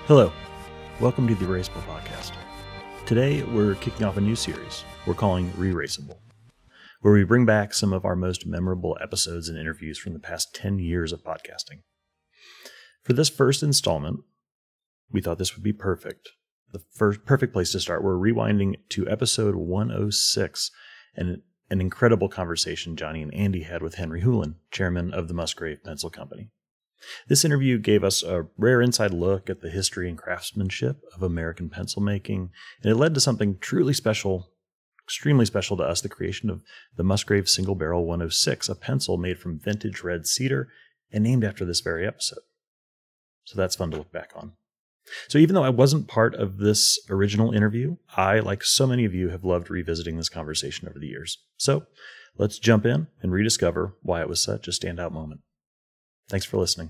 Hello, welcome to the Erasable Podcast. Today, we're kicking off a new series we're calling Re-Raceable, where we bring back some of our most memorable episodes and interviews from the past 10 years of podcasting. For this first installment, we thought this would be perfect. The perfect place to start. We're rewinding to episode 106 and an incredible conversation Johnny and Andy had with Henry Hulin, chairman of the Musgrave Pencil Company. This interview gave us a rare inside look at the history and craftsmanship of American pencil making, and it led to something truly special, extremely special to us, the creation of the Musgrave Single Barrel 106, a pencil made from vintage red cedar and named after this very episode. So that's fun to look back on. So even though I wasn't part of this original interview, I, like so many of you, have loved revisiting this conversation over the years. So let's jump in and rediscover why it was such a standout moment. Thanks for listening.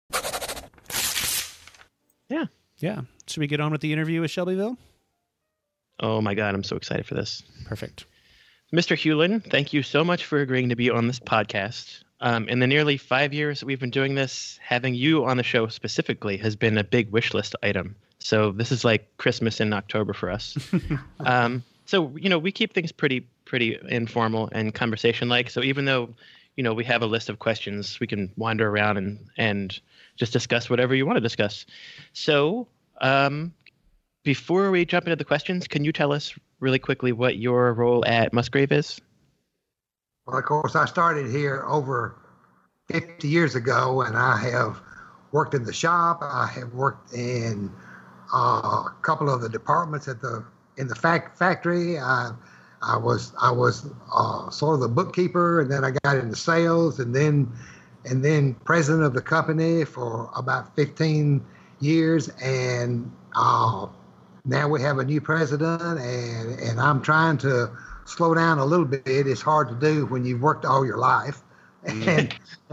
Yeah. Should we get on with the interview with Shelbyville? Oh my God, I'm so excited for this. Perfect. Mr. Hulin, thank you so much for agreeing to be on this podcast. In the nearly 5 years that we've been doing this, having you on the show specifically has been a big wish list item. So this is like Christmas in October for us. So, we keep things pretty informal and conversation-like. So even though, we have a list of questions, we can wander around and just discuss whatever you want to discuss. So before we jump into the questions, can you tell us really quickly what your role at Musgrave is? Well, of course, I started here over 50 years ago, and I have worked in the shop. I have worked in a couple of the departments in the factory. I was sort of the bookkeeper, and then I got into sales, and then president of the company for about 15 years. And now we have a new president, and I'm trying to slow down a little bit. It's hard to do when you've worked all your life, and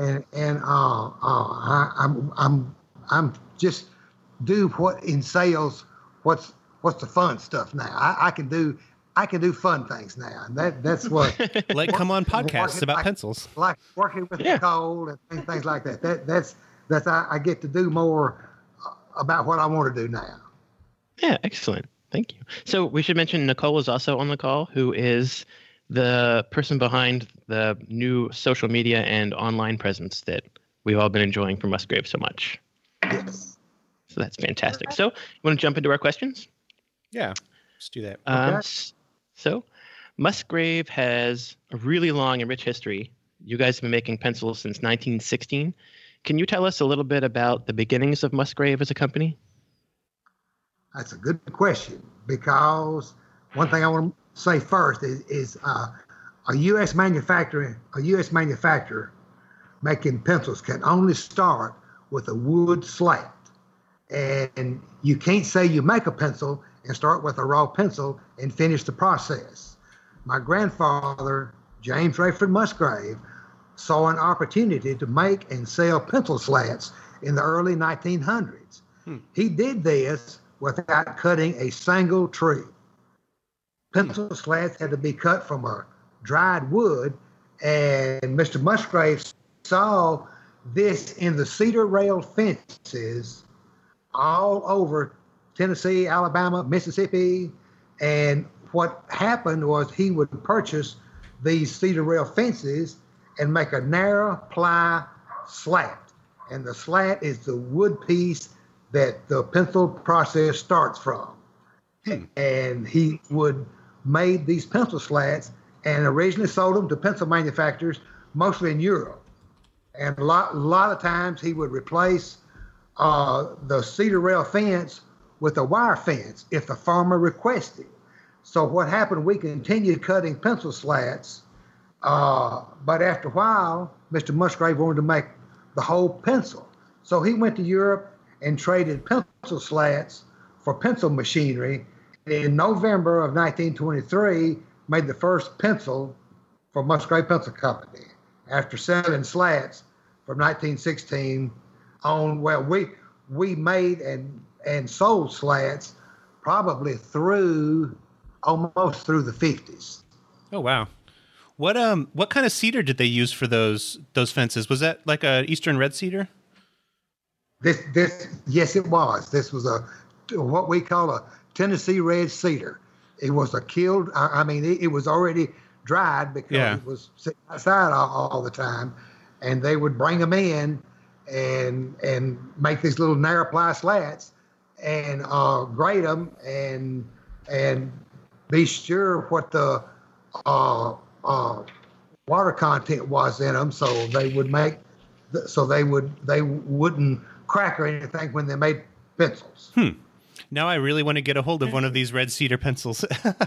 I'm just do what in sales. What's the fun stuff now? I can do fun things now, and that's what. Like come on podcasts about pencils, like working with Nicole and things like that. That's I get to do more about what I want to do now. Yeah, excellent. Thank you. So we should mention Nicole is also on the call, who is the person behind the new social media and online presence that we've all been enjoying from Musgrave so much. Yes. So that's fantastic. So you want to jump into our questions? Yeah, let's do that. Okay. So Musgrave has a really long and rich history. You guys have been making pencils since 1916. Can you tell us a little bit about the beginnings of Musgrave as a company? That's a good question, because one thing I want to say first is a U.S. manufacturer making pencils can only start with a wood slat. And you can't say you make a pencil and start with a raw pencil and finish the process. My grandfather, James Rayford Musgrave, saw an opportunity to make and sell pencil slats in the early 1900s. He did this without cutting a single tree. Pencil slats had to be cut from a dried wood, and Mr. Musgrave saw this in the cedar rail fences all over Tennessee, Alabama, Mississippi. And what happened was he would purchase these cedar rail fences and make a narrow ply slat. And the slat is the wood piece that the pencil process starts from. And he would made these pencil slats and originally sold them to pencil manufacturers, mostly in Europe. And a lot of times he would replace the cedar rail fence with a wire fence if the farmer requested. So what happened, we continued cutting pencil slats, but after a while, Mr. Musgrave wanted to make the whole pencil. So he went to Europe and traded pencil slats for pencil machinery. In November of 1923, made the first pencil for Musgrave Pencil Company after selling slats from 1916 on. Well, we made and sold slats probably almost through the 50s. Oh wow! What kind of cedar did they use for those fences? Was that like a Eastern red cedar? Yes, it was. This was what we call a Tennessee red cedar. It was a killed. I mean, it was already dried because it was sitting outside all the time, and they would bring them in and make these little narrow ply slats and grate them and be sure what the water content was in them, so they wouldn't crack or anything when they made pencils. Now I really want to get a hold of one of these red cedar pencils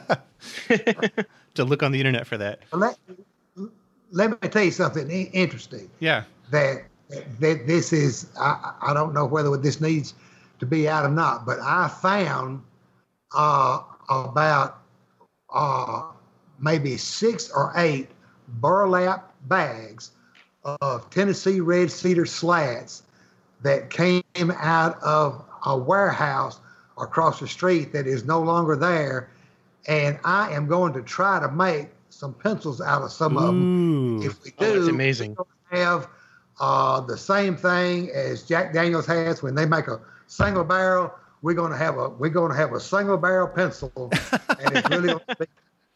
to look on the internet for that. Let me tell you something interesting. Yeah. That this is, I don't know whether this needs to be out or not, but I found about maybe 6 or 8 burlap bags of Tennessee red cedar slats that came out of a warehouse across the street that is no longer there, and I am going to try to make some pencils out of some of them. If we do, that's amazing. We're going to have the same thing as Jack Daniels has when they make a single barrel. We're going to have a single barrel pencil, and it's really going to be.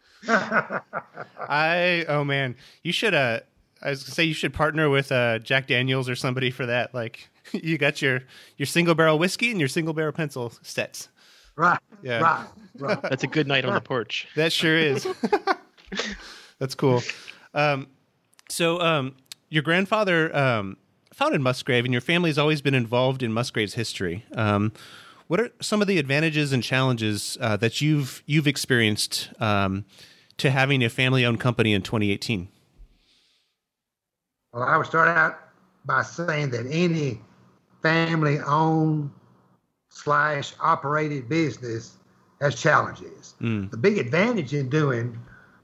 Oh man, you should. I was gonna say you should partner with Jack Daniels or somebody for that. Like you got your single barrel whiskey and your single barrel pencil sets. Right. Yeah. Right. That's a good night on the porch. That sure is. That's cool. So your grandfather founded Musgrave, and your family's always been involved in Musgrave's history. What are some of the advantages and challenges that you've experienced to having a family-owned company in 2018? Well, I would start out by saying that any family-owned / operated business has challenges. The big advantage in doing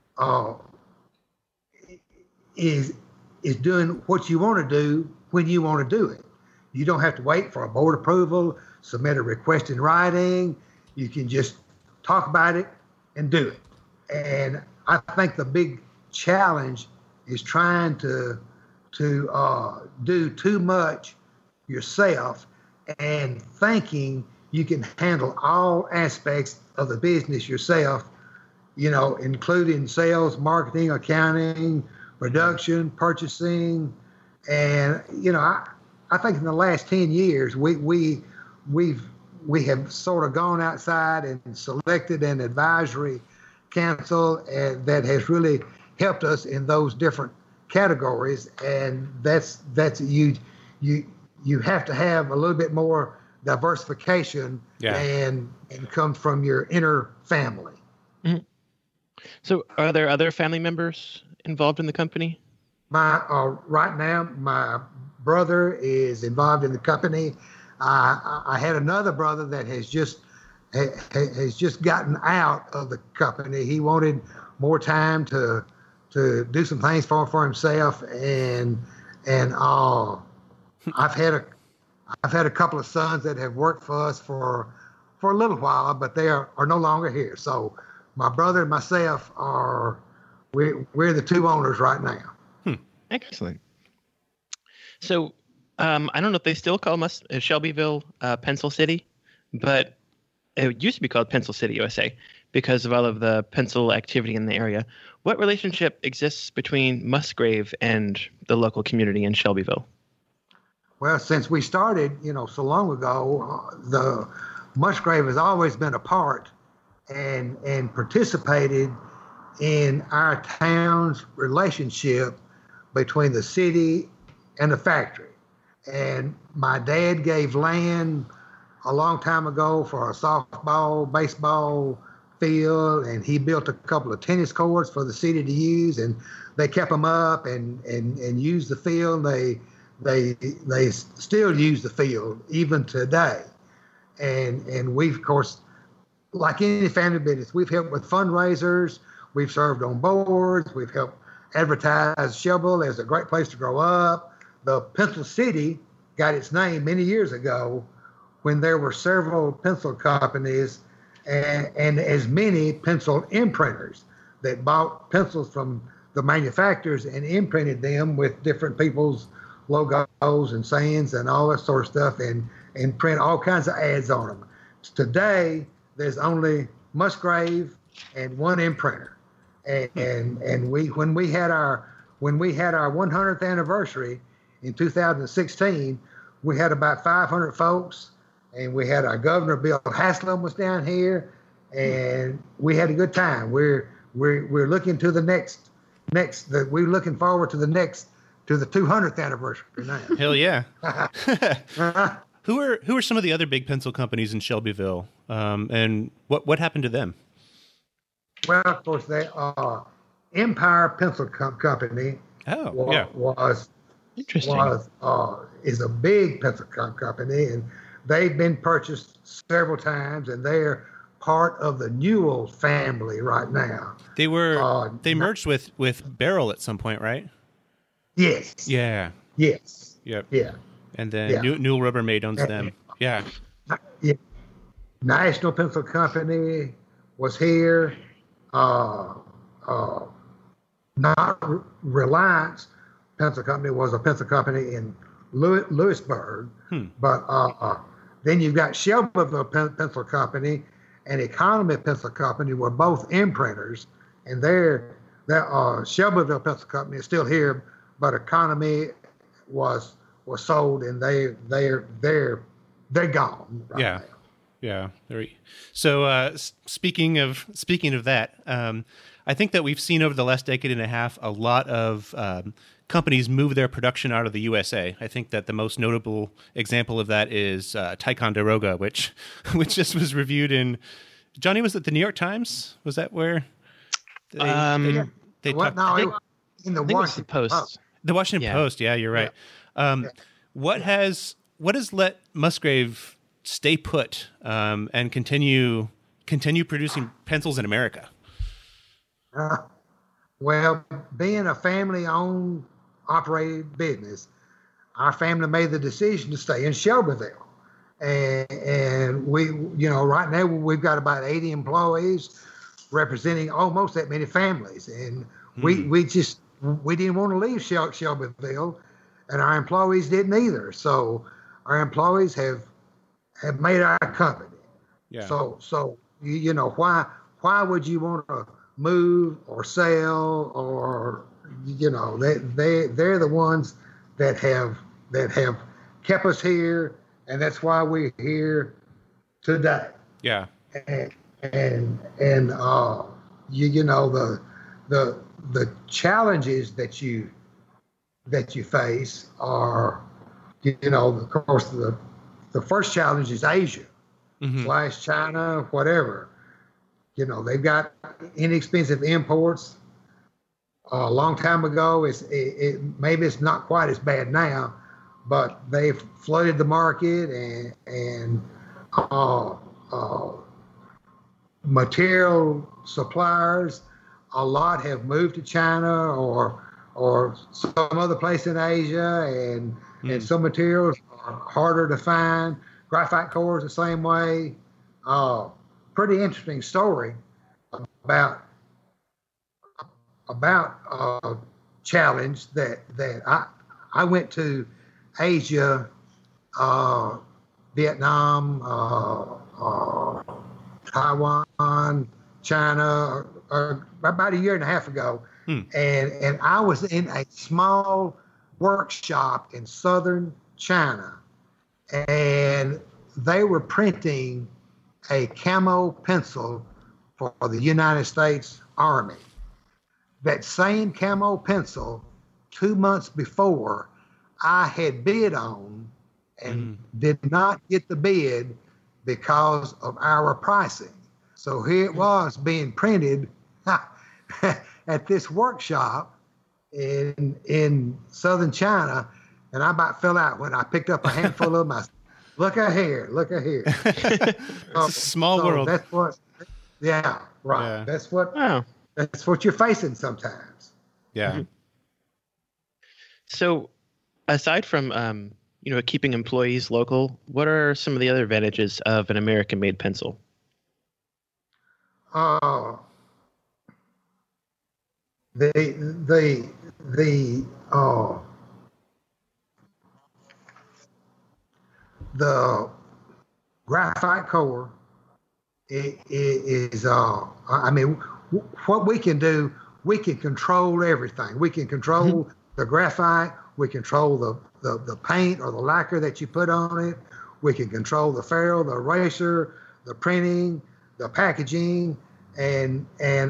is doing what you want to do when you want to do it. You don't have to wait for a board approval, submit a request in writing. You can just talk about it and do it. And I think the big challenge is trying to do too much yourself and thinking you can handle all aspects of the business yourself, including sales, marketing, accounting, production, purchasing. And, I think in the last 10 years, we have sort of gone outside and selected an advisory council that has really helped us in those different categories. And that's you have to have a little bit more diversification and come from your inner family. Mm-hmm. So are there other family members involved in the company? Right now, my brother is involved in the company. I had another brother that has just gotten out of the company. He wanted more time to do some things for himself, and I've had a couple of sons that have worked for us for a little while, but they are no longer here. So my brother and myself we're the two owners right now. Excellent. So I don't know if they still call Shelbyville Pencil City, but it used to be called Pencil City, USA, because of all of the pencil activity in the area. What relationship exists between Musgrave and the local community in Shelbyville? Well, since we started, so long ago, the Musgrave has always been a part and participated in our town's relationship between the city and the factory. And my dad gave land a long time ago for a softball, baseball field, and he built a couple of tennis courts for the city to use, and they kept them up and used the field. They still use the field even today. And we've, of course, like any family business, we've helped with fundraisers, we've served on boards, we've helped advertise Shelbyville as a great place to grow up. The Pencil City got its name many years ago when there were several pencil companies and as many pencil imprinters that bought pencils from the manufacturers and imprinted them with different people's logos O's and sayings and all that sort of stuff, and print all kinds of ads on them. Today, there's only Musgrave and one imprinter, and when we had our 100th anniversary in 2016, we had about 500 folks, and we had our governor Bill Haslam was down here, and we had a good time. We're looking to the we're looking forward to the 200th anniversary now. Hell yeah. Who are some of the other big pencil companies in Shelbyville, and what happened to them? Well, of course, they Empire Pencil Company. Oh, yeah. Was interesting. Is a big pencil company, and they've been purchased several times, and they're part of the Newell family right now. They merged with Barrel at some point, right? Yes. Yeah. Yes. Yep. Yeah. And then Newell Rubbermaid owns them. Yeah. National Pencil Company was here. Not Reliance Pencil Company was a pencil company in Lewisburg, but then you've got Shelbyville Pencil Company and Economy Pencil Company were both imprinters, and Shelbyville Pencil Company is still here, but Economy was sold, and they're gone right now. Yeah. So speaking of that, I think that we've seen over the last decade and a half a lot of companies move their production out of the USA. I think that the most notable example of that is Ticonderoga, which just was reviewed in, Johnny, was it the New York Times? Was that where they talked? No, in the Washington Post. The Washington Post. Yeah, you're right. What has let Musgrave stay put and continue producing pencils in America? Well, being a family-owned, operated business, our family made the decision to stay in Shelbyville, and we, right now we've got about 80 employees representing almost that many families, and we didn't want to leave Shelbyville, and our employees didn't either. So our employees have made our company. Yeah. So why would you want to move or sell, or they're the ones that have kept us here, and that's why we're here today. Yeah. And the challenges that you face are, of course, the first challenge is Asia, / China, whatever. They've got inexpensive imports. A long time ago, maybe it's not quite as bad now, but they've flooded the market, and material suppliers, a lot have moved to China or some other place in Asia, and some materials are harder to find. Graphite cores the same way. Pretty interesting story about a challenge that I went to Asia, Vietnam, Taiwan, China, about a year and a half ago, and I was in a small workshop in southern China, and they were printing a camo pencil for the United States Army. That same camo pencil, 2 months before, I had bid on and did not get the bid because of our pricing. So here it was being printed at this workshop in southern China, and I about fell out when I picked up a handful of them. I said, look at here. It's a small world. That's what, right. Yeah. That's what you're facing sometimes. Yeah. So aside from, keeping employees local, what are some of the other advantages of an American-made pencil? the graphite core is I mean, what we can do, we can control everything. We can control the graphite. We control the paint or the lacquer that you put on it. We can control the ferrule, the eraser, the printing, the packaging, and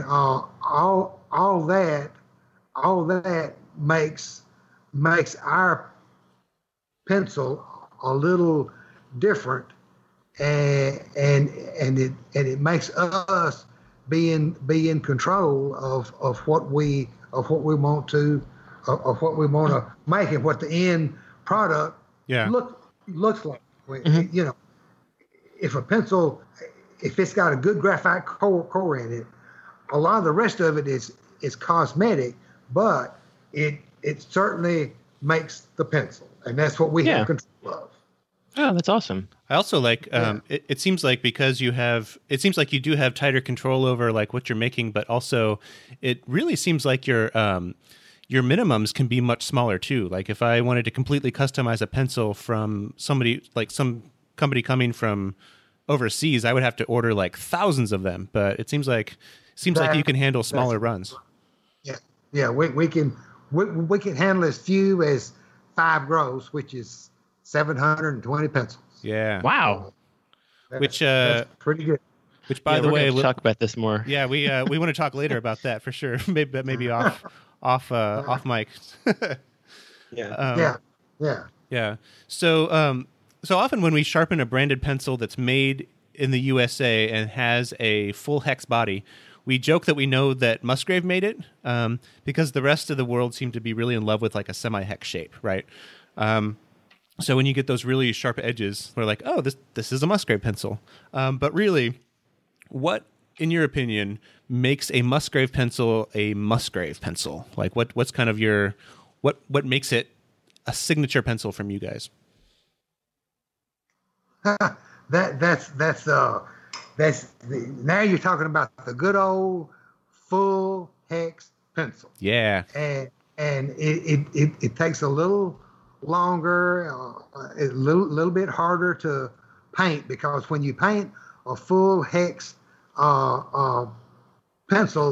all that makes our pencil a little different, and it makes us be in control of what we want to make and what the end product looks like. You know, if a pencil, if it's got a good graphite core in it, a lot of the rest of it is cosmetic, but it certainly makes the pencil, and that's what we have control of. Oh, that's awesome. I also like, it seems like because it seems like you do have tighter control over like what you're making, but also it really seems like your minimums can be much smaller too. Like if I wanted to completely customize a pencil from somebody, like some company coming from overseas, I would have to order like thousands of them, but it seems like you can handle smaller runs. Yeah. We can handle as few as 5 grows, which is 720 pencils. Yeah. Wow. That's pretty good. Which, by the way, we'll talk about this more. Yeah, we want to talk later about that for sure. maybe off mic. Yeah. So often when we sharpen a branded pencil that's made in the USA and has a full hex body, we joke that we know that Musgrave made it because the rest of the world seemed to be really in love with like a semi-hex shape, right? So when you get those really sharp edges, we're like, oh, this is a Musgrave pencil. But really, what, in your opinion, makes a Musgrave pencil a Musgrave pencil? Like, what's kind of your what makes it a signature pencil from you guys? That's now you're talking about the good old full hex pencil. Yeah, and it takes a little longer, a little bit harder to paint, because when you paint a full hex pencil,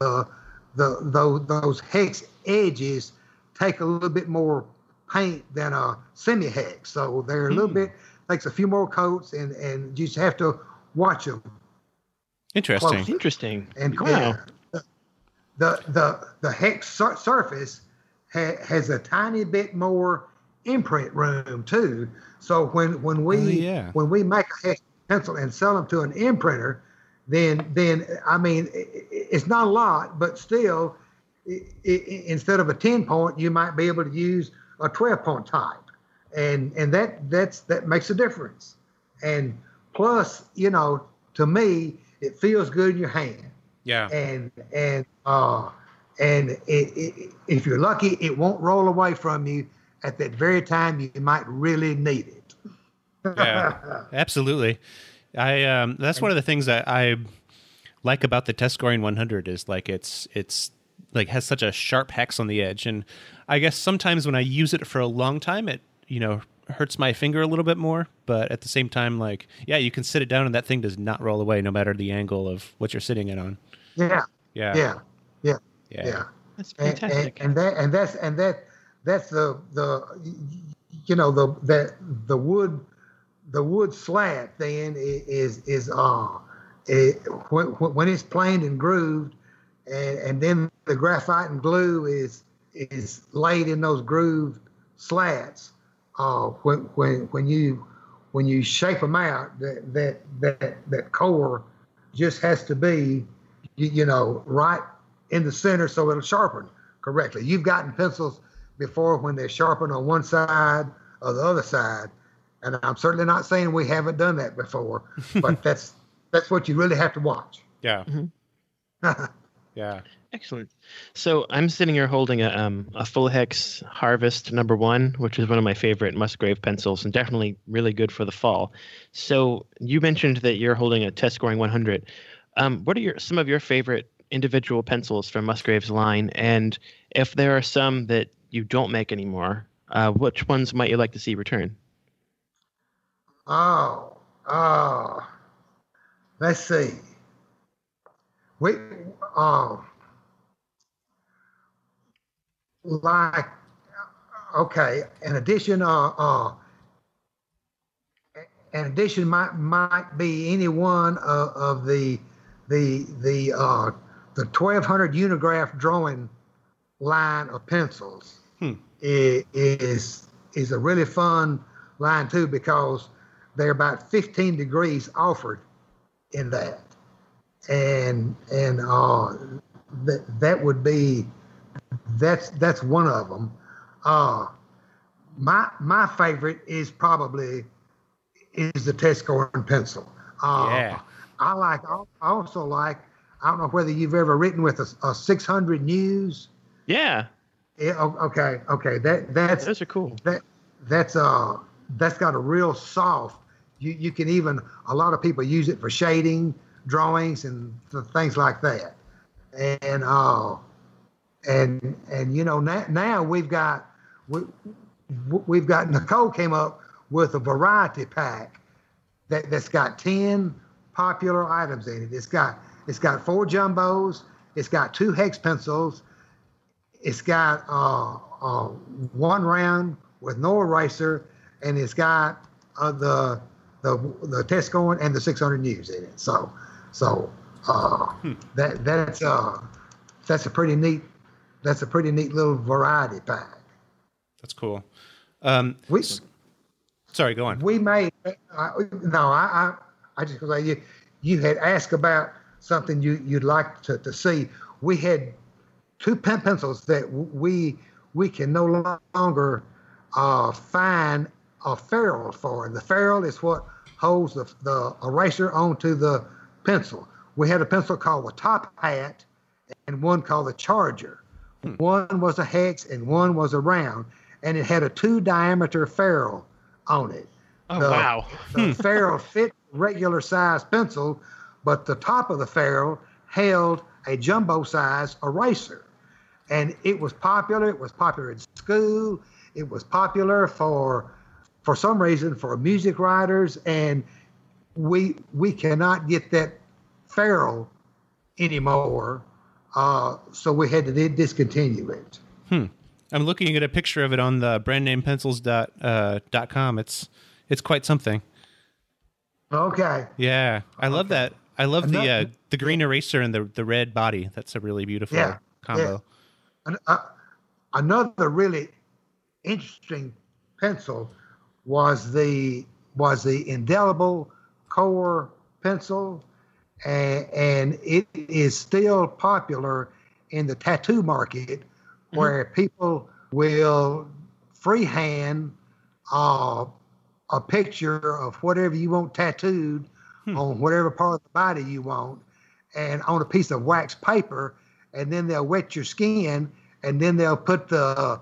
those hex edges take a little bit more paint than a semi-hex, so they're a little bit, takes a few more coats, and you just have to watch them. Interesting. And wow. The hex surface has a tiny bit more imprint room too. So when we make a hex pencil and sell them to an imprinter, then I mean it's not a lot, but still, instead of a 10-point, you might be able to use a 12-point type, and that makes a difference. And plus, you know, to me, it feels good in your hand. Yeah. And if you're lucky, it won't roll away from you at that very time you might really need it. Yeah, absolutely. That's one of the things that I like about the Test Scoring 100 is like it's like has such a sharp hex on the edge, and I guess sometimes when I use it for a long time, it hurts my finger a little bit more. But at the same time, like you can sit it down and that thing does not roll away, no matter the angle of what you're sitting it on. Yeah. That's fantastic. And that's the wood slat then is when it's planed and grooved, and then the graphite and glue is laid in those grooved slats. When you shape them out, that core just has to be right in the center so it'll sharpen correctly. You've gotten pencils before when they're sharpened on one side or the other side, and I'm certainly not saying we haven't done that before, but that's what you really have to watch. Yeah. Mm-hmm. Yeah. Excellent. So I'm sitting here holding a full hex Harvest #1, which is one of my favorite Musgrave pencils and definitely really good for the fall. So you mentioned that you're holding a Test Scoring 100. What are some of your favorite individual pencils from Musgrave's line? And if there are some that you don't make anymore, which ones might you like to see return? Oh, let's see. We, uh, like, okay. An addition might be any one of the 1200 Unigraph drawing line of pencils. Is a really fun line too, because they're about 15 degrees offered in that, and that would be that's one of them. My favorite is probably the Tescorn pencil. Yeah. I also like. I don't know whether you've ever written with a 600 News. Yeah. Yeah. Okay. That's Those are cool. That's got a real soft. You can even, a lot of people use it for shading, drawings, and things like that. And now we've got Nicole came up with a variety pack that's got 10 popular items in it. It's got 4 jumbos. It's got 2 hex pencils. It's got 1 round with no eraser, and it's got the Tescorn and the 600 News in it. So that's a pretty neat little variety pack. That's cool. Sorry, go on. We made I just because you had asked about something you'd like to see. We had 2 pen pencils that we can no longer find a ferrule for. And the ferrule is what holds the eraser onto the pencil. We had a pencil called the Top Hat and one called the Charger. One was a hex and one was a round, and it had a 2 diameter ferrule on it. Oh, wow. The ferrule fit regular size pencil, but the top of the ferrule held a jumbo size eraser. And it was popular. It was popular in school. It was popular for some reason for music writers, and we cannot get that ferrule anymore. So we had to discontinue it. I'm looking at a picture of it on the brandnamepencils.com. It's quite something. Okay. Yeah, I love that. I love the green eraser and the red body. That's a really beautiful combo. Yeah. Another really interesting pencil was the indelible core pencil, and it is still popular in the tattoo market, where people will freehand a picture of whatever you want tattooed on whatever part of the body you want, and on a piece of wax paper, and then they'll wet your skin, and then they'll put that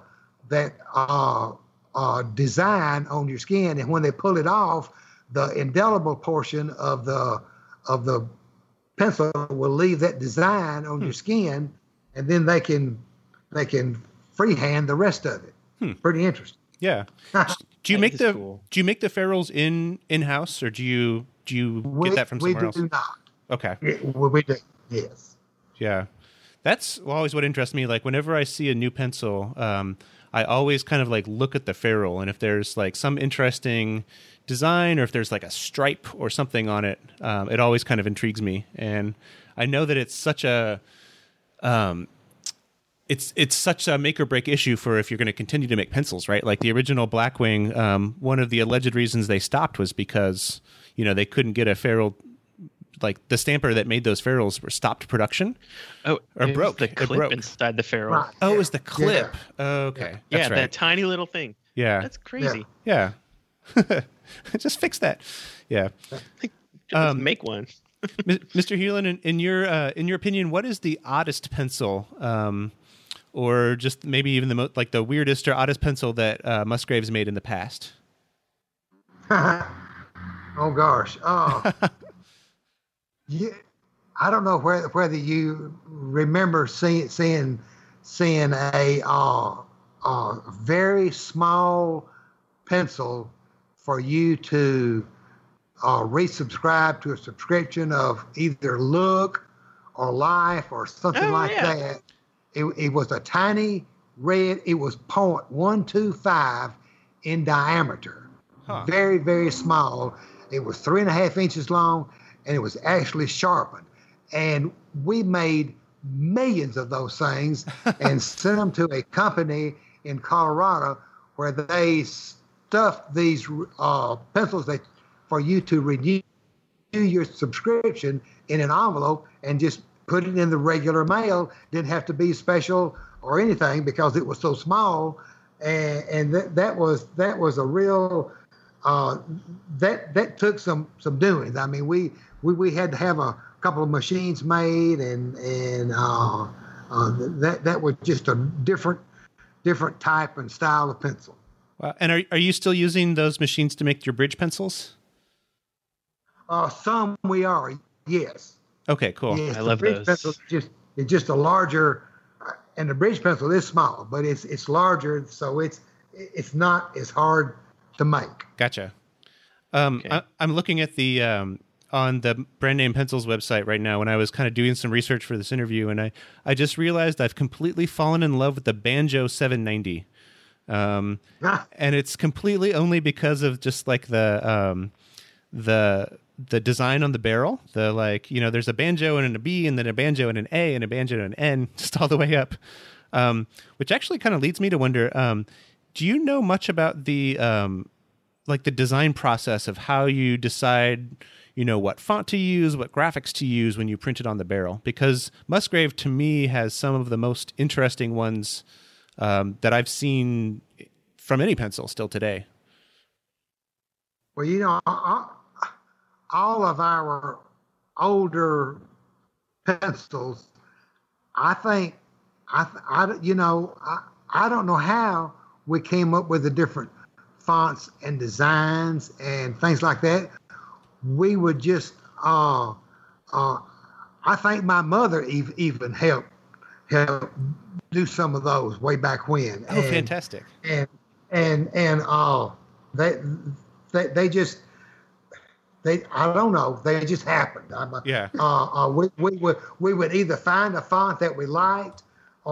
design on your skin, and when they pull it off, the indelible portion of the pencil will leave that design on your skin, and then they can freehand the rest of it. Pretty interesting. Yeah. Do you make the ferrules in house, or do you get that from somewhere else? We do not. Okay. We do. Yes. Yeah. That's always what interests me. Like whenever I see a new pencil, I always kind of like look at the ferrule, and if there's like some interesting design, or if there's like a stripe or something on it, it always kind of intrigues me. And I know that it's such a it's such a make or break issue for if you're going to continue to make pencils, right? Like the original Blackwing, one of the alleged reasons they stopped was because they couldn't get a ferrule. Like the stamper that made those ferrules stopped production. Oh, or it broke. Was the clip broke inside the ferrule. Right. Oh, it was the clip. Yeah. Okay. That's right. That tiny little thing. Yeah. That's crazy. Yeah. Just fix that. Yeah. Just make one. Mr. Hewlin, in your opinion, what is the oddest pencil, or just maybe even the weirdest or oddest pencil that Musgraves made in the past? Oh gosh. Yeah, I don't know whether you remember seeing a very small pencil for you to resubscribe to a subscription of either Look or Life or something that. It was a tiny red. It was 0.125 in diameter. Very, very small. It was 3.5 inches long, and it was actually sharpened. And we made millions of those things and sent them to a company in Colorado where they stuffed these pencils for you to renew your subscription in an envelope and just put it in the regular mail. Didn't have to be special or anything because it was so small. And that was a real that took some doing. I mean, we had to have a couple of machines made, and that was just a different type and style of pencil. Wow. And are you still using those machines to make your bridge pencils? Some we are, yes. Okay, cool. Yes, I love bridge those. Pencil it's just a larger, and the bridge pencil is small, but it's larger, so it's not as hard to make. Gotcha. Okay. I'm looking at the on the Brand Name Pencils website right now when I was kind of doing some research for this interview, and I just realized I've completely fallen in love with the Banjo 790. And it's completely only because of just like the design on the barrel. There's a banjo and a B, and then a banjo and an A, and a banjo and an N, just all the way up. Which actually kind of leads me to wonder, do you know much about the the design process of how you decide, what font to use, what graphics to use when you print it on the barrel? Because Musgrave, to me, has some of the most interesting ones that I've seen from any pencil still today. Well, all of our older pencils, I think, I don't know how we came up with the different fonts and designs and things like that. We would just, I think my mother even helped do some of those way back when. Oh, fantastic! They I don't know. They just happened. Yeah. We would either find a font that we liked,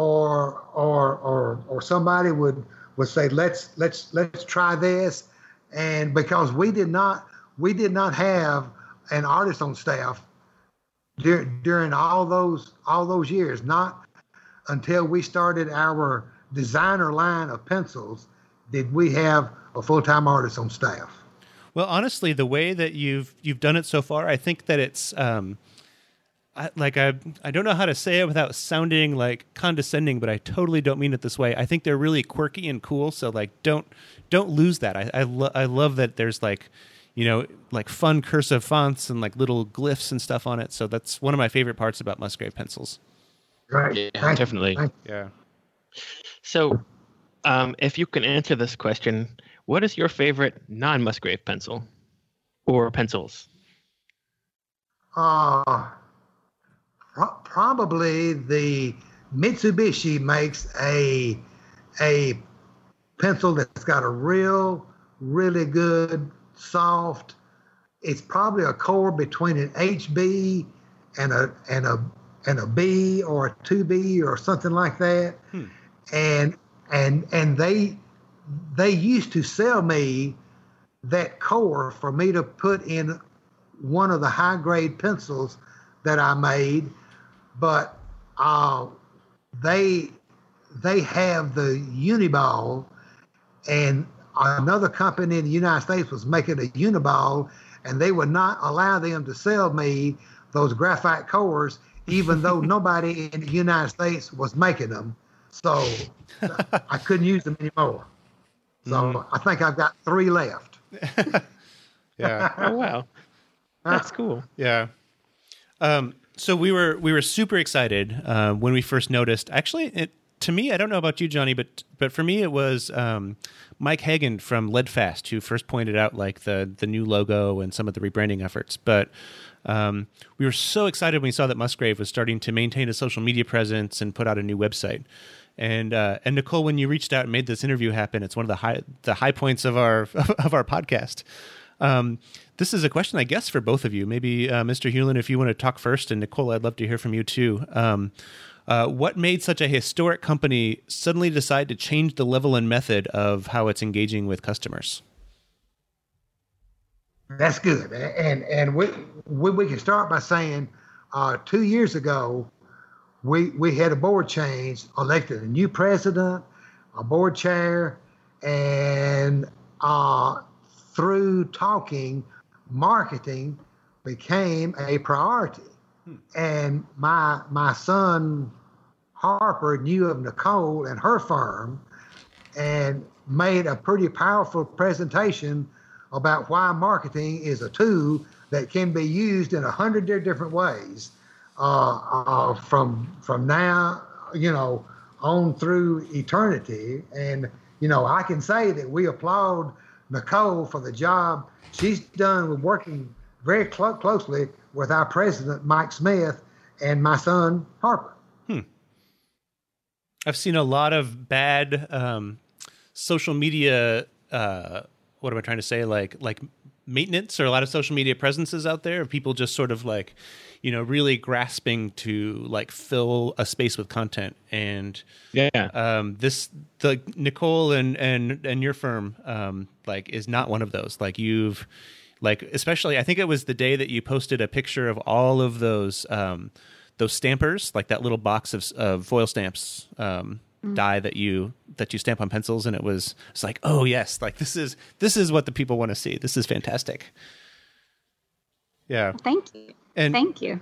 or somebody would say let's try this, and because we did not have an artist on staff during all those years. Not until we started our designer line of pencils did we have a full-time artist on staff. Well, honestly, the way that you've done it so far, I think that it's I don't know how to say it without sounding like condescending, but I totally don't mean it this way. I think they're really quirky and cool. So don't lose that. I love that there's fun cursive fonts and little glyphs and stuff on it. So that's one of my favorite parts about Musgrave pencils. Right. Yeah, definitely. Yeah. So, if you can answer this question, what is your favorite non-Musgrave pencil or pencils? Probably the Mitsubishi makes a pencil that's got a really good, soft. It's probably a core between an HB and a B or a 2B or something like that. And they used to sell me that core for me to put in one of the high grade pencils that I made, but they have the Uniball, and another company in the United States was making a Uniball, and they would not allow them to sell me those graphite cores, even though nobody in the United States was making them. So I couldn't use them anymore. So I think I've got 3 left. Yeah. Oh, wow. That's cool. Yeah. So we were super excited when we first noticed. Actually, to me, I don't know about you, Johnny, but for me, it was Mike Hagan from Leadfast who first pointed out the new logo and some of the rebranding efforts. But we were so excited when we saw that Musgrave was starting to maintain a social media presence and put out a new website. And Nicole, when you reached out and made this interview happen, it's one of the high points of our podcast. This is a question, I guess, for both of you. Maybe Mr. Hewlin, if you want to talk first, and Nicole, I'd love to hear from you too. What made such a historic company suddenly decide to change the level and method of how it's engaging with customers? That's good. And we can start by saying 2 years ago, we had a board change, elected a new president, a board chair, and through talking, marketing became a priority. And my son Harper knew of Nicole and her firm and made a pretty powerful presentation about why marketing is a tool that can be used in 100 different ways from now, on through eternity. And, I can say that we applaud Nicole for the job she's done with working very closely with our president, Mike Smith, and my son, Harper. I've seen a lot of bad social media, what am I trying to say, like maintenance, or a lot of social media presences out there of people just sort of really grasping to fill a space with content. And the Nicole and your firm is not one of those. Especially, I think it was the day that you posted a picture of all of those stampers, like that little box of foil stamps, die that you stamp on pencils, and it's like, oh yes, this is what the people want to see. This is fantastic. Yeah. Thank you. Thank you.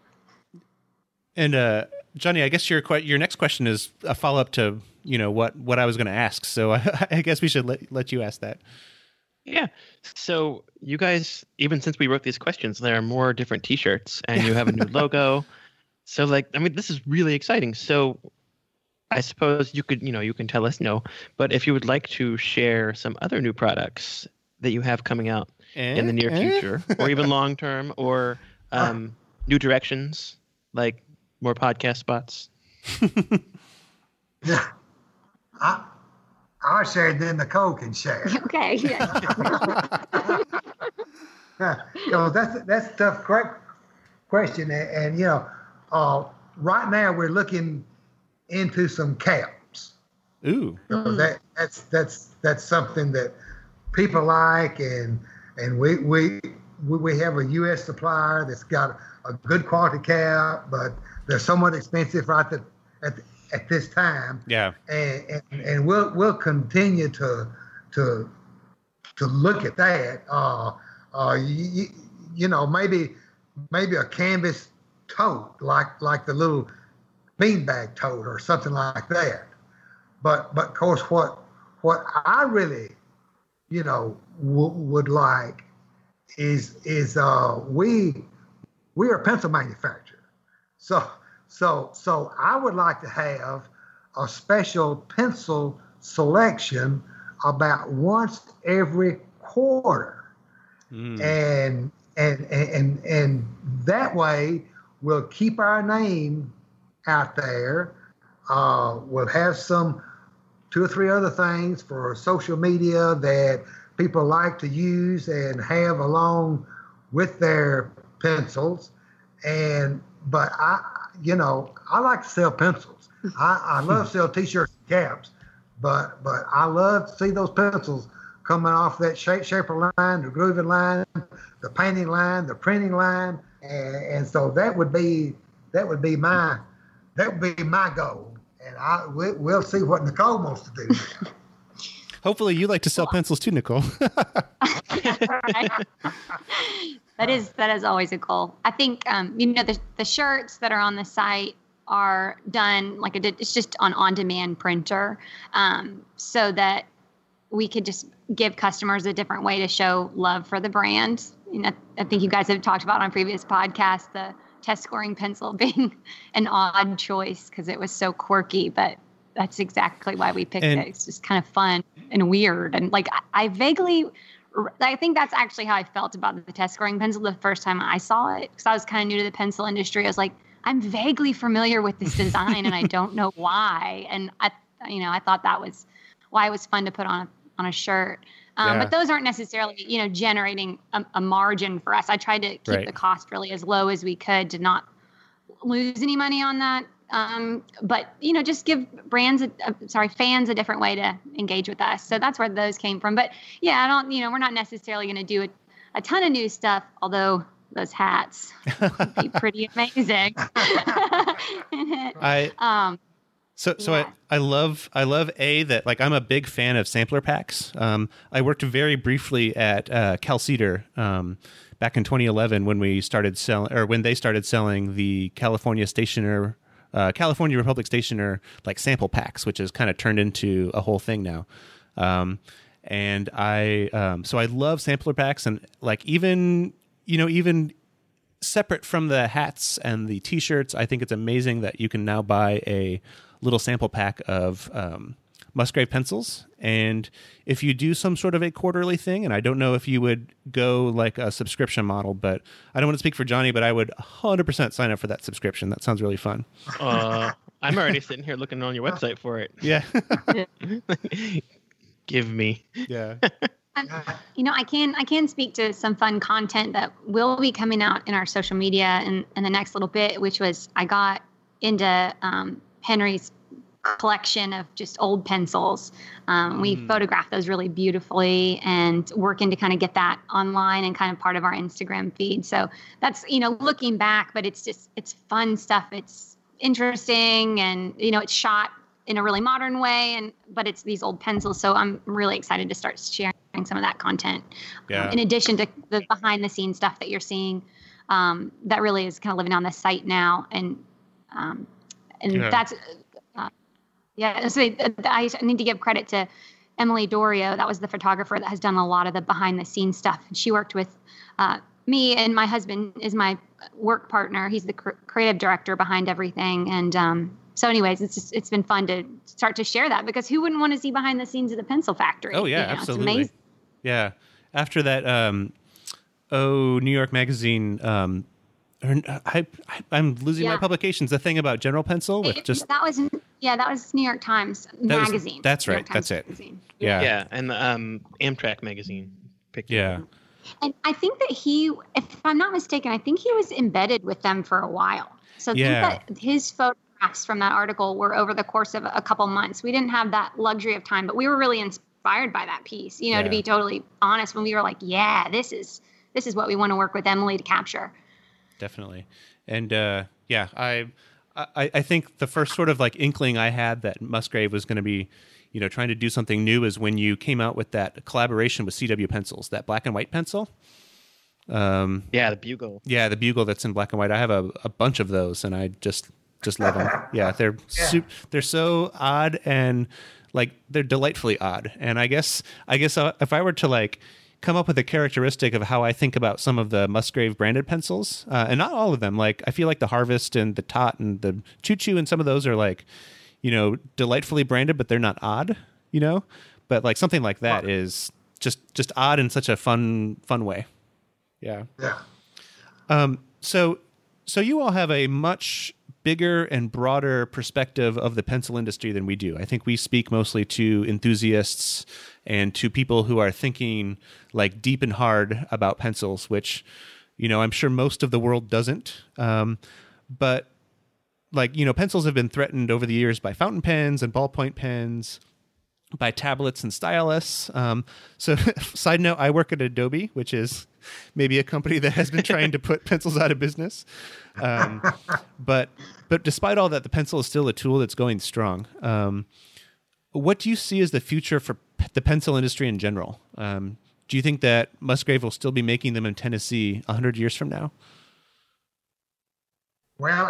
And Johnny, I guess your next question is a follow up to what I was going to ask. So I guess we should let you ask that. Yeah. So you guys, even since we wrote these questions, there are more different T-shirts, and you have a new logo. So this is really exciting. So I suppose you can tell us no, but if you would like to share some other new products that you have coming out in the near future, or even long term, or new directions, like more podcast spots. Yeah, I'll share, then Nicole can share. Okay. Yeah. That's a tough question, and right now we're looking into some caps. Ooh. That's something that people like, and we have a U.S. supplier that's got a good quality cap, but they're somewhat expensive right at this time. Yeah. And we'll continue to look at that. Maybe a canvas tote like the little beanbag tote or something like that. But of course, what I really would like is we are a pencil manufacturer, so I would like to have a special pencil selection about once every quarter, and that way we'll keep our name out there. We'll have some 2 or 3 other things for social media that people like to use and have along with their pencils. But I like to sell pencils. I love to sell T-shirts and caps, but I love to see those pencils coming off that shaper line, the grooving line, the painting line, the printing line, and so that would be my goal. And we'll see what Nicole wants to do. Hopefully you like to sell pencils too, Nicole. Right. That is always a goal. I think, the shirts that are on the site are done it's just on-demand printer, so that we could just give customers a different way to show love for the brand. I think you guys have talked about on previous podcasts, the test scoring pencil being an odd choice because it was so quirky, but that's exactly why we picked it. It's just kind of fun and weird. And I think that's actually how I felt about the test scoring pencil the first time I saw it, because I was kind of new to the pencil industry. I was like, I'm vaguely familiar with this design and I don't know why. And I thought that was why it was fun to put on a shirt. But those aren't necessarily, generating a margin for us. I tried to keep the cost really as low as we could to not lose any money on that. But just give fans a different way to engage with us. So that's where those came from. But yeah, we're not necessarily going to do a ton of new stuff, although those hats would be pretty amazing. I love that. Like, I'm a big fan of sampler packs. I worked very briefly at Cal Cedar back in 2011 when they started selling the California Republic Stationer like sample packs, which has kind of turned into a whole thing now. And so I love sampler packs, and like even separate from the hats and the T-shirts, I think it's amazing that you can now buy a little sample pack of Musgrave pencils. And if you do some sort of a quarterly thing, and I don't know if you would go like a subscription model, but I don't want to speak for Johnny, but I would 100% sign up for that subscription. That sounds really fun. I'm already sitting here looking on your website for it. Yeah. Give me. Yeah. I can speak to some fun content that will be coming out in our social media in the next little bit, which was I got into Henry's collection of just old pencils. We photographed those really beautifully and working to kind of get that online and kind of part of our Instagram feed. So that's, looking back, but it's fun stuff. It's interesting and, it's shot in a really modern way, but it's these old pencils. So I'm really excited to start sharing some of that content. Yeah. In addition to the behind the scenes stuff that you're seeing, that really is kind of living on the site now. And that's, so I need to give credit to Emily Dorio. That was the photographer that has done a lot of the behind the scenes stuff. She worked with me, and my husband is my work partner. He's the creative director behind everything. And so anyways, it's been fun to start to share that, because who wouldn't want to see behind the scenes of the pencil factory? Oh yeah, absolutely. It's amazing. Yeah. After that, New York Magazine, I'm losing my publications. The thing about General Pencil with that was New York Times Magazine. That's right. That's it. Yeah. Yeah, and the Amtrak Magazine picked it up. And I think that if I'm not mistaken, I think he was embedded with them for a while. So I think that his photographs from that article were over the course of a couple months. We didn't have that luxury of time, but we were really inspired by that piece, to be totally honest, when we were like, this is what we want to work with Emily to capture. Definitely. And I think the first sort of like inkling I had that Musgrave was going to be, trying to do something new is when you came out with that collaboration with CW Pencils, that black and white pencil. The Bugle. Yeah, the Bugle that's in black and white. I have a bunch of those, and I just love them. Yeah, they're so odd, and like they're delightfully odd. And I guess if I were to like come up with a characteristic of how I think about some of the Musgrave branded pencils, and not all of them, like I feel like the Harvest and the Tot and the Choo Choo and some of those are like, delightfully branded, but they're not odd, but like something like that is just odd in such a fun way. Yeah. So you all have a much bigger and broader perspective of the pencil industry than we do. I think we speak mostly to enthusiasts and to people who are thinking like deep and hard about pencils, which, I'm sure most of the world doesn't. But like, pencils have been threatened over the years by fountain pens and ballpoint pens, by tablets and stylus. So side note, I work at Adobe, which is maybe a company that has been trying to put pencils out of business. But despite all that, the pencil is still a tool that's going strong. What do you see as the future for the pencil industry in general? Do you think that Musgrave will still be making them in Tennessee 100 years from now? Well,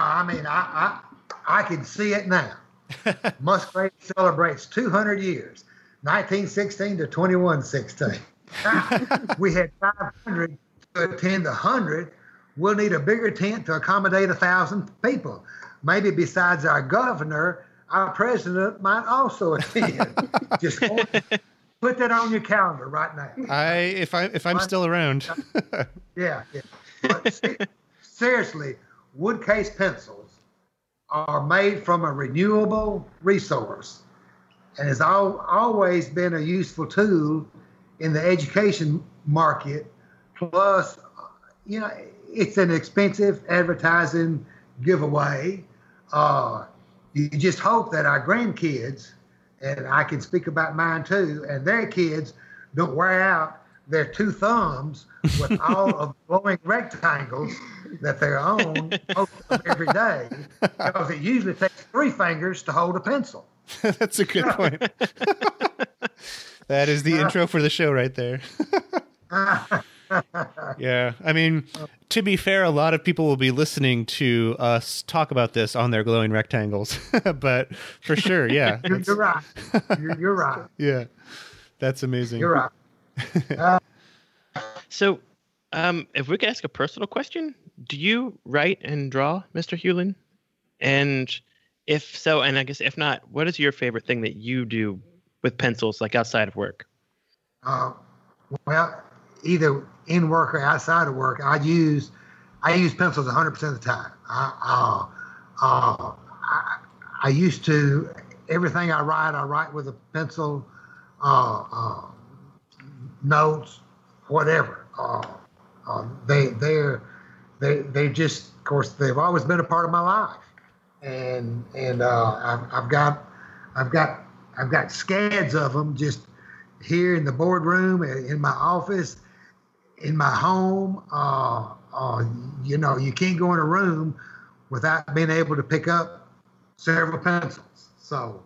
I can see it now. Musgrave celebrates 200 years, 1916 to 2116. We had 500 to attend the 100. We'll need a bigger tent to accommodate 1,000 people. Maybe besides our governor, our president might also attend. Just put that on your calendar right now. If I'm still around. Yeah. But seriously, wood case pencils are made from a renewable resource and has always been a useful tool in the education market. Plus, it's an expensive advertising giveaway. You just hope that our grandkids, and I can speak about mine too, and their kids don't wear out their two thumbs with all of the glowing rectangles that they're on most of every day, because it usually takes 3 fingers to hold a pencil. That's a good point. That is the intro for the show right there. Yeah. I mean, to be fair, a lot of people will be listening to us talk about this on their glowing rectangles. But for sure, yeah. You're right. You're right. Yeah. That's amazing. You're right. So, if we could ask a personal question, do you write and draw, Mr. Hewlin? And if so, and I guess if not, what is your favorite thing that you do with pencils, like outside of work? Well, either in work or outside of work, I use pencils 100% of the time. I used to, everything I write with a pencil, notes, whatever. They just, of course, they've always been a part of my life, and I've got scads of them just here in the boardroom, in my office, in my home. You can't go in a room without being able to pick up several pencils. So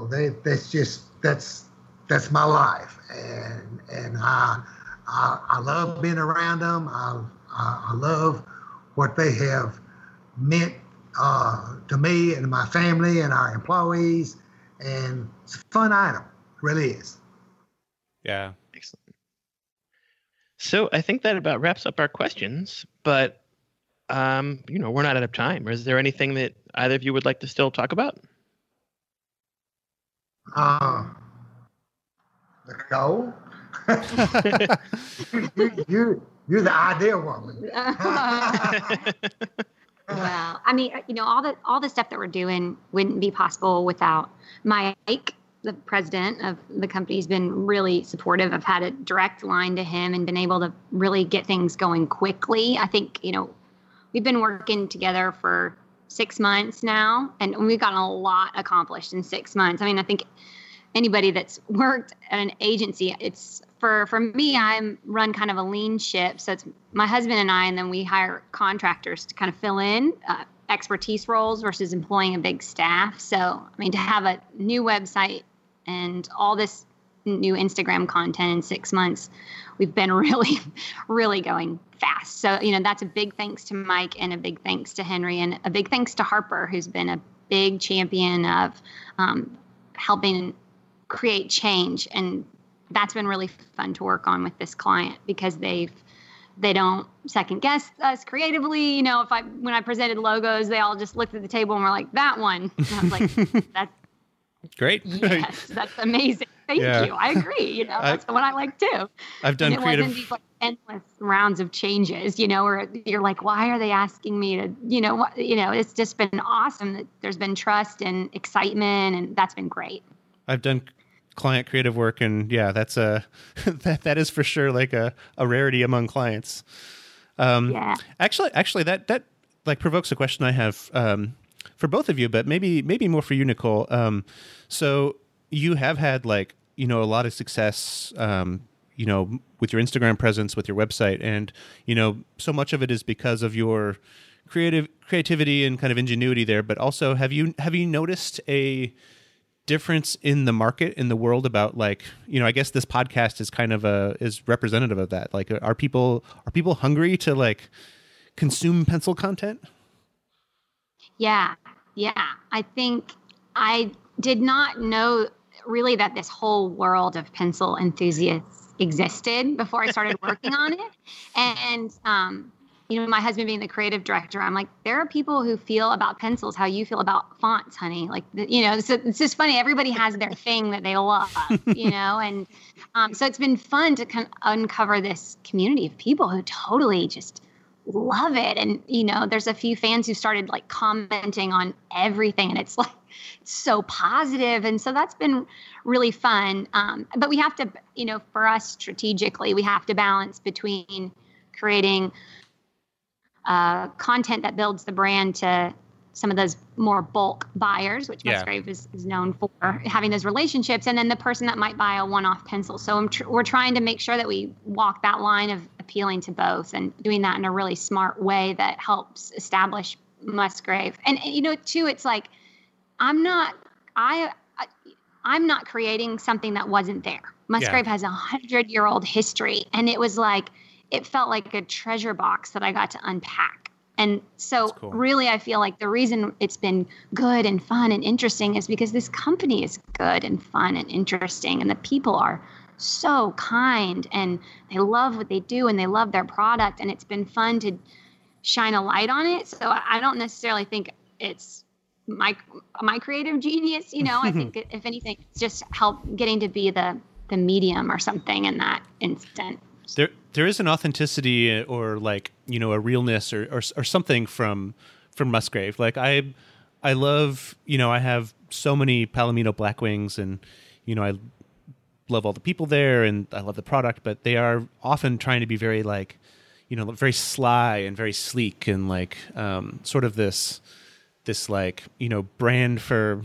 that's my life, and I love being around them. I love what they have meant to me and my family and our employees, and it's a fun item, it really is. Yeah. Excellent. So I think that about wraps up our questions, but we're not out of time. Is there anything that either of you would like to still talk about? The goal. You're the ideal woman. Well, I mean, all the stuff that we're doing wouldn't be possible without Mike, the president of the company. Has been really supportive. I've had a direct line to him and been able to really get things going quickly. I think, we've been working together for 6 months now, and we've gotten a lot accomplished in 6 months. I mean, I think anybody that's worked at an agency, it's for me, I run kind of a lean ship. So it's my husband and I, and then we hire contractors to kind of fill in expertise roles versus employing a big staff. So, I mean, to have a new website and all this new Instagram content in 6 months, we've been really, really going fast. So, that's a big thanks to Mike and a big thanks to Henry and a big thanks to Harper, who's been a big champion of helping create change. And that's been really fun to work on with this client because they don't second guess us creatively. When I presented logos, they all just looked at the table and were like, that one. And I was like, that's great. Yes, that's amazing. Thank you. I agree. That's the one I like too. I've done creative. Wasn't these endless rounds of changes, where you're like, why are they asking me to, it's just been awesome that there's been trust and excitement, and that's been great. I've done client creative work, and yeah, that's that is for sure like a rarity among clients. Yeah. Actually, that like provokes a question I have for both of you, but maybe more for you, Nicole. So you have had a lot of success, with your Instagram presence, with your website, and so much of it is because of your creativity and kind of ingenuity there. But also, have you noticed a difference in the market, in the world about I guess this podcast is kind of is representative of that. Like, are people hungry to consume pencil content? Yeah. I think I did not know really that this whole world of pencil enthusiasts existed before I started working on it. And, my husband being the creative director, I'm like, there are people who feel about pencils how you feel about fonts, honey. So it's just funny. Everybody has their thing that they love, and so it's been fun to kind of uncover this community of people who totally just love it. And, there's a few fans who started like commenting on everything, and it's like so positive. And so that's been really fun. But we have to, for us strategically, we have to balance between creating content that builds the brand to some of those more bulk buyers, which Musgrave is known for, having those relationships, and then the person that might buy a one-off pencil. So we're trying to make sure that we walk that line of appealing to both and doing that in a really smart way that helps establish Musgrave. And too, it's like I'm not creating something that wasn't there. Musgrave has 100-year-old history, and it felt like a treasure box that I got to unpack. And so really, I feel like the reason it's been good and fun and interesting is because this company is good and fun and interesting, and the people are so kind, and they love what they do, and they love their product, and it's been fun to shine a light on it. So I don't necessarily think it's my creative genius. I think if anything, it's just getting to be the medium or something in that instant. There is an authenticity or a realness or something from Musgrave. Like I love, I have so many Palomino Blackwings, and I love all the people there, and I love the product, but they are often trying to be very very sly and very sleek, and sort of this brand for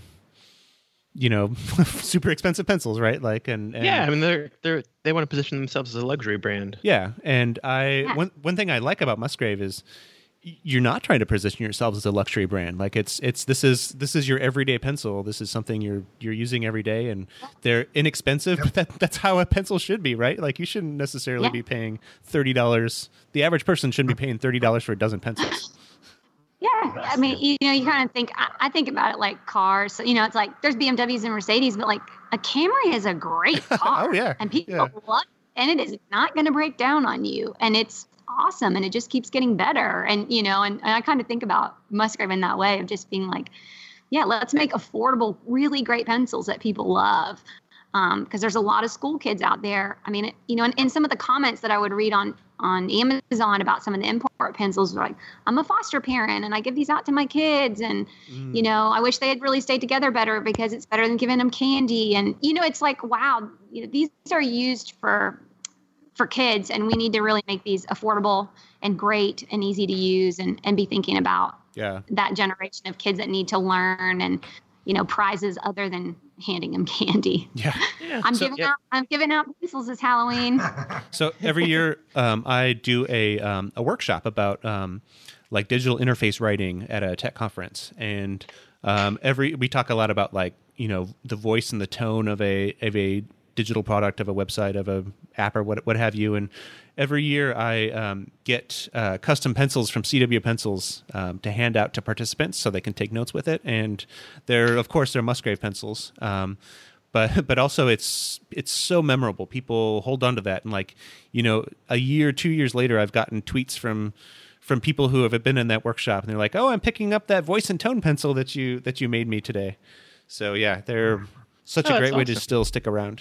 super expensive pencils, right? And yeah, I mean they want to position themselves as a luxury brand. Yeah, and one thing I like about Musgrave is you're not trying to position yourselves as a luxury brand. Like this is your everyday pencil. This is something you're using every day, and they're inexpensive. But that's how a pencil should be, right? Like you shouldn't necessarily be paying $30. The average person shouldn't be paying $30 for a dozen pencils. Yeah, I mean, you kind of think, I think about it like cars. So, it's like there's BMWs and Mercedes, but like a Camry is a great car. Oh, yeah. And people love it, and it is not going to break down on you. And it's awesome, and it just keeps getting better. And, and I kind of think about Musgrave in that way of just being like, yeah, let's make affordable, really great pencils that people love. Because there's a lot of school kids out there. I mean, and some of the comments that I would read on Amazon about some of the import pencils were like, I'm a foster parent and I give these out to my kids. And, I wish they had really stayed together better because it's better than giving them candy. And, it's like, wow, these are used for kids, and we need to really make these affordable and great and easy to use, and be thinking about that generation of kids that need to learn and, prizes other than handing them candy. Yeah. I'm giving out pencils this Halloween. So every year, I do a workshop about digital interface writing at a tech conference, and we talk a lot about the voice and the tone of a digital product, of a website, of a app, or what have you. And every year I get custom pencils from CW Pencils to hand out to participants so they can take notes with it. And they're Musgrave pencils. But also it's so memorable. People hold on to that. And a year, 2 years later, I've gotten tweets from people who have been in that workshop, and they're like, "Oh, I'm picking up that voice and tone pencil that you made me today." So yeah, they're such a great way to still stick around.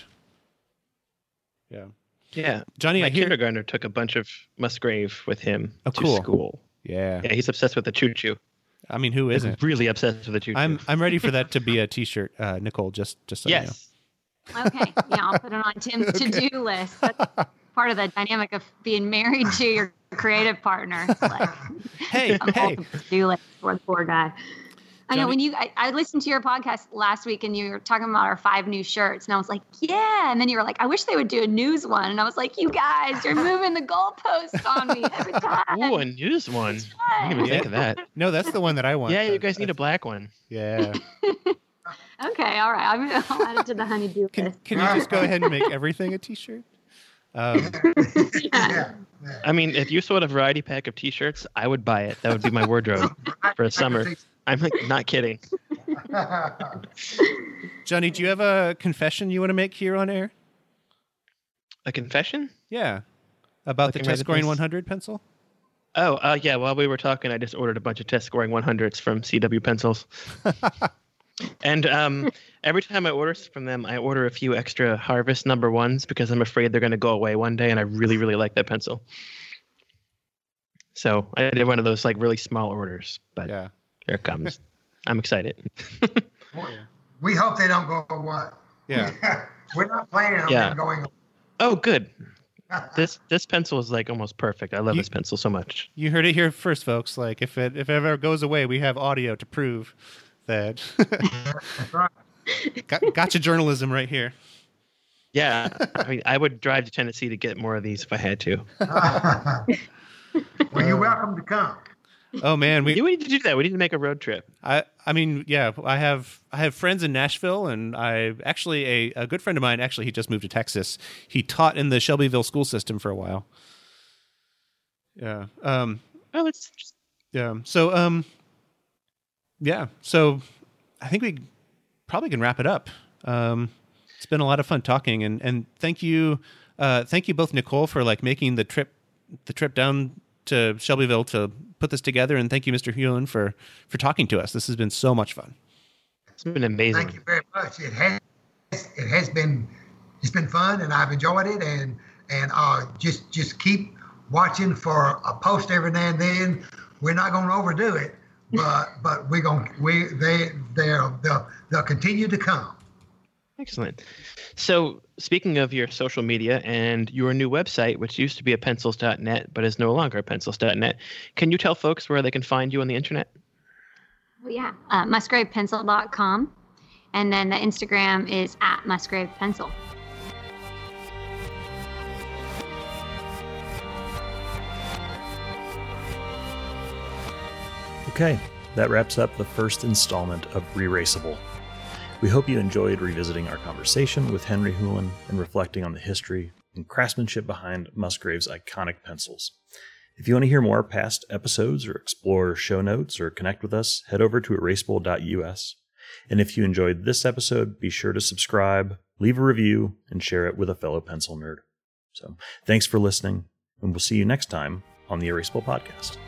Yeah. Yeah. Johnny, my kindergartner took a bunch of Musgrave with him to school. Yeah. Yeah, he's obsessed with the choo-choo. I mean, who isn't? Really obsessed with the choo-choo. I'm ready for that to be a t-shirt, Nicole, just so you know. Okay. Yeah, I'll put it on Tim's to-do list. That's part of the dynamic of being married to your creative partner. Like, hey. To-do list for the poor guy. I know Johnny? I listened to your podcast last week, and you were talking about our 5 new shirts, and I was like, yeah. And then you were like, I wish they would do a news one. And I was like, you guys, you're moving the goalpost on me every time. Ooh, a news one. I didn't even think of that. No, that's the one that I want. Yeah, you guys need a black one. Yeah. Okay, all right. I'll add it to the honey-do list. Can you just go ahead and make everything a t-shirt? Yeah. I mean, if you sold a variety pack of t-shirts, I would buy it. That would be my wardrobe for a summer. I'm not kidding. Johnny, do you have a confession you want to make here on air? A confession? Yeah. About the test scoring 100 pencil? Oh, yeah. While we were talking, I just ordered a bunch of test scoring 100s from CW Pencils. And every time I order from them, I order a few extra Harvest number 1s because I'm afraid they're going to go away one day, and I really, really like that pencil. So I did one of those like really small orders, but Yeah. here it comes. I'm excited. We hope they don't go away. Yeah. We're not planning on Yeah. them going away. Oh, good. This pencil is like almost perfect. I love this pencil so much. You heard it here first, folks. Like if it ever goes away, we have audio to prove that. That's right. Gotcha journalism right here. Yeah, I mean, I would drive to Tennessee to get more of these if I had to. Well, you're welcome to come. Oh man, We need to do that. We need to make a road trip. I mean, yeah, I have friends in Nashville, and I actually a good friend of mine. Actually, he just moved to Texas. He taught in the Shelbyville school system for a while. Yeah. Oh, it's just... Yeah. So yeah. So I think we probably can wrap it up. It's been a lot of fun talking, and thank you both, Nicole, for like making the trip down to Shelbyville to put this together, and thank you, Mr. Hewlin, for talking to us. This has been so much fun. It's been amazing. Thank you very much. It's been fun, and I've enjoyed it, and just keep watching for a post every now and then. We're not going to overdo it, but they'll continue to come. Excellent. So speaking of your social media and your new website, which used to be a pencils.net, but is no longer pencils.net, can you tell folks where they can find you on the internet? Well, yeah, musgravepencil.com. And then the Instagram is @musgravepencil. Okay, that wraps up the first installment of Re-Raceable. We hope you enjoyed revisiting our conversation with Henry Hewlin and reflecting on the history and craftsmanship behind Musgrave's iconic pencils. If you want to hear more past episodes or explore show notes or connect with us, head over to erasable.us. And if you enjoyed this episode, be sure to subscribe, leave a review, and share it with a fellow pencil nerd. So thanks for listening, and we'll see you next time on the Erasable Podcast.